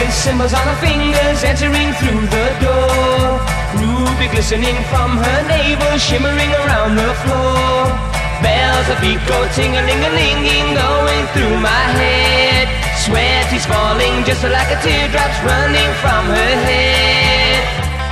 with symbols on her fingers, entering through the door. Ruby glistening from her navel, shimmering around the floor. Bells of feet go ting-a-ling-a-linging, going through my head. Sweat is falling just like a teardrop's running from her head.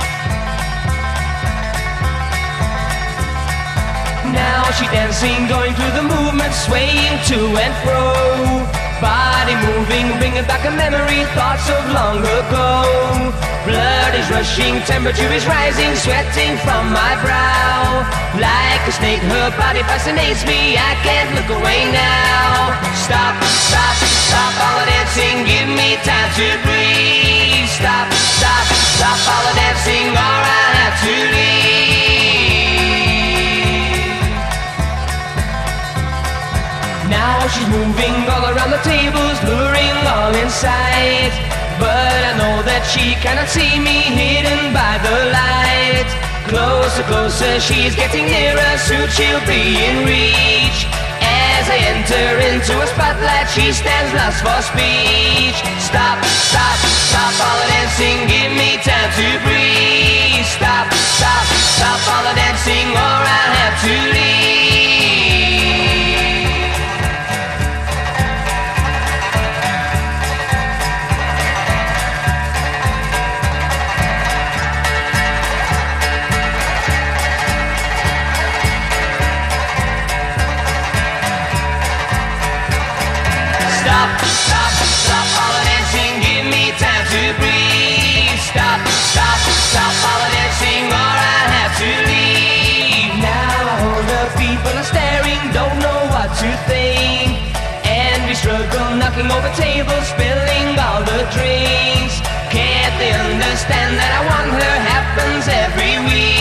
Now she dancing, going through the movement, swaying to and fro. Body moving, bringing back a memory, thoughts of long ago. Blood is rushing, temperature is rising, sweating from my brow. Like a snake, her body fascinates me, I can't look away now. Stop, stop, stop all the dancing, give me time to breathe. Stop, stop, stop all the dancing, or I have to leave. Now she's moving all around the tables, luring all in sight. But I know that she cannot see me, hidden by the light. Closer, closer, she's getting nearer, soon she'll be in reach. As I enter into a spotlight, she stands lost for speech. Stop, stop, stop all the dancing, give me time to breathe. Stop, stop, stop all the dancing, or I'll have to leave. Stop, stop, stop all the dancing, give me time to breathe. Stop, stop, stop all the dancing, or I have to leave. Now all the people are staring, don't know what to think. And we struggle, knocking over tables, spilling all the drinks. Can't they understand that I want her, happens every week?